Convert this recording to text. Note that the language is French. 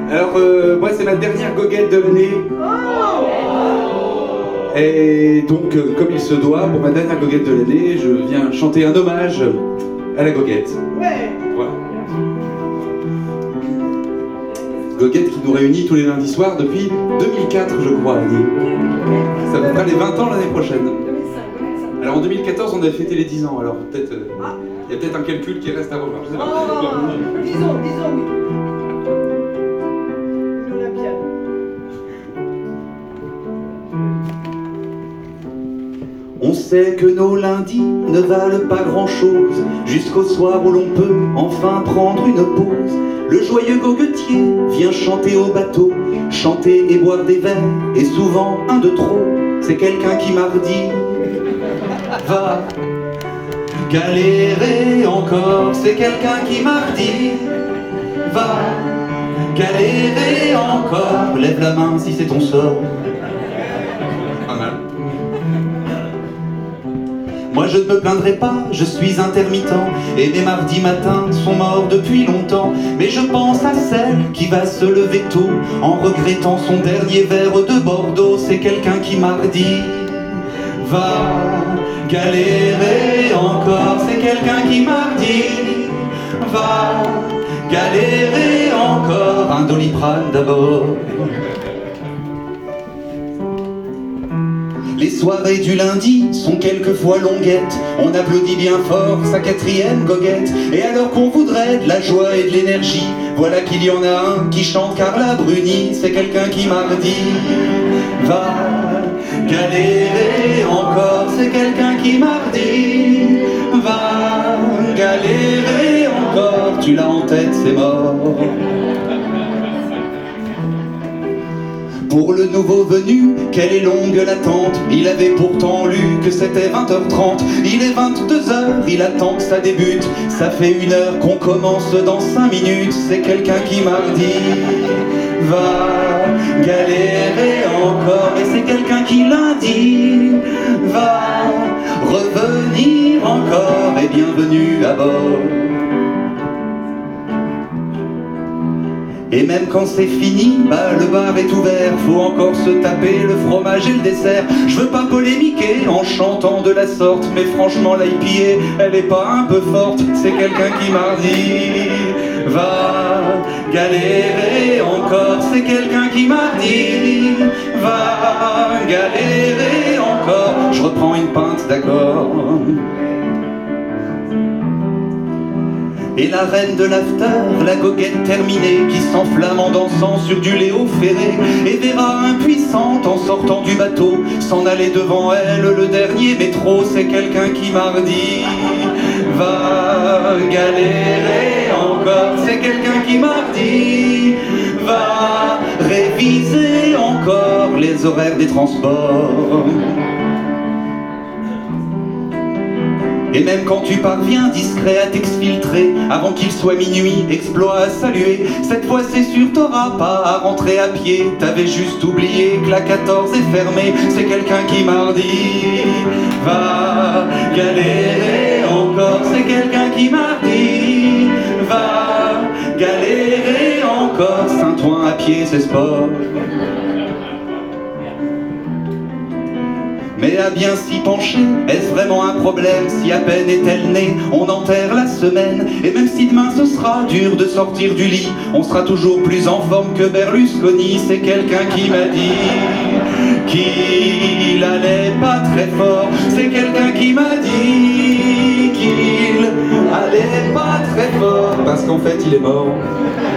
Alors, moi, c'est ma dernière goguette de l'année. Et donc, comme il se doit, pour ma dernière goguette de l'année, je viens chanter un hommage à la goguette. Ouais. Voilà. Goguette qui nous réunit tous les lundis soirs depuis 2004, je crois, Annie. Ça va faire les 20 ans l'année prochaine. 2005. Alors, en 2014, on a fêté les 10 ans, alors peut-être... il y a peut-être un calcul qui reste à revoir, je sais pas. Disons oui. L'Olympiade. On sait que nos lundis ne valent pas grand-chose, jusqu'au soir où l'on peut enfin prendre une pause. Le joyeux goguetier vient chanter au bateau, chanter et boire des verres, et souvent un de trop. C'est quelqu'un qui mardi va galérer encore. C'est quelqu'un qui mardi va galérer encore. Lève la main si c'est ton sort. Pas mal. Moi je ne me plaindrai pas, je suis intermittent, et mes mardis matins sont morts depuis longtemps. Mais je pense à celle qui va se lever tôt, en regrettant son dernier verre de Bordeaux. C'est quelqu'un qui mardi va galérer encore. C'est quelqu'un qui mardi va galérer encore. Un Doliprane d'abord. Les soirées du lundi sont quelquefois longuettes. On applaudit bien fort sa quatrième goguette. Et alors qu'on voudrait de la joie et de l'énergie, voilà qu'il y en a un qui chante Carla Bruni. C'est quelqu'un qui mardi va galérer encore. C'est quelqu'un qui mardi va galérer encore. Tu l'as en tête, c'est mort. Pour le nouveau venu, quelle est longue l'attente. Il avait pourtant lu que c'était 20h30. Il est 22h, il attend que ça débute. Ça fait 1 heure qu'on commence dans 5 minutes. C'est quelqu'un qui mardi va galérer encore. Et c'est quelqu'un qui lundi va revenir encore. Et bienvenue à bord. Et même quand c'est fini, bah le bar est ouvert. Faut encore se taper le fromage et le dessert. Je veux pas polémiquer en chantant de la sorte, mais franchement l'IPA, elle est pas un peu forte. C'est quelqu'un qui mardi va galérer encore. C'est quelqu'un qui mardi va galérer encore. Je reprends une pinte, d'accord. Et la reine de l'after, la goguette terminée, qui s'enflamme en dansant sur du Léo Ferré, et verra impuissante en sortant du bateau s'en aller devant elle le dernier métro. C'est quelqu'un qui mardi va galérer encore. C'est quelqu'un qui mardi va réviser encore les horaires des transports. Et même quand tu parviens discret à t'exfiltrer, avant qu'il soit minuit, exploit à saluer. Cette fois c'est sûr, t'auras pas à rentrer à pied. T'avais juste oublié que la 14 est fermée. C'est quelqu'un qui mardi va galérer encore. C'est quelqu'un qui mardi va galérer encore. Saint-Ouen à pied, c'est sport. Mais à bien s'y pencher, est-ce vraiment un problème si à peine est-elle née, on enterre la semaine? Et même si demain ce sera dur de sortir du lit, on sera toujours plus en forme que Berlusconi. C'est quelqu'un qui m'a dit qu'il allait pas très fort. C'est quelqu'un qui m'a dit qu'il allait pas très fort. Parce qu'en fait il est mort.